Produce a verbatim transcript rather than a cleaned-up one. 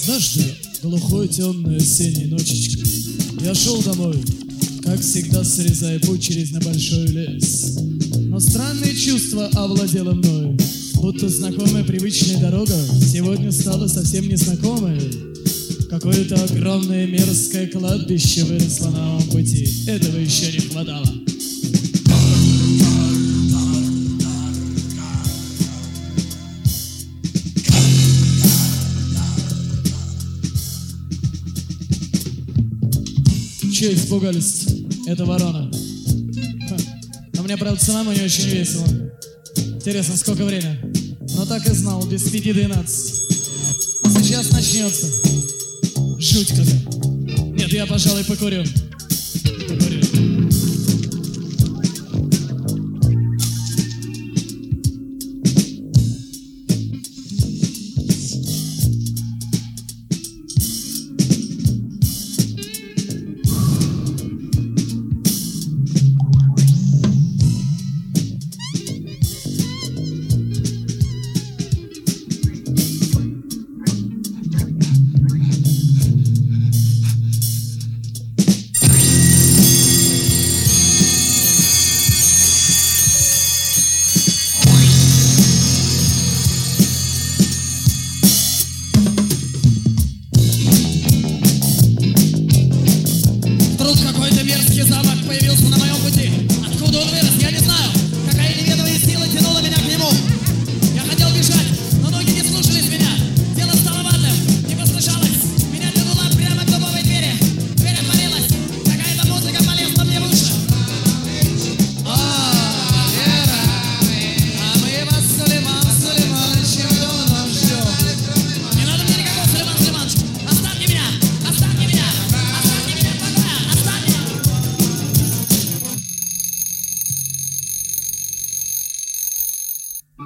Однажды, глухой темной осенней ночечкой, я шел домой, как всегда срезая путь через небольшой лес. Но странное чувство овладело мною, будто знакомая привычная дорога сегодня стала совсем незнакомой. Какое-то огромное мерзкое кладбище выросло на моем пути. Этого еще не хватало. Че испугались? Это ворона. Ха. А мне, правда, самому не очень весело. Интересно, сколько время? Но так и знал, без пяти двенадцать. Сейчас начнется. Жуть какая. Нет, я, пожалуй, покурю.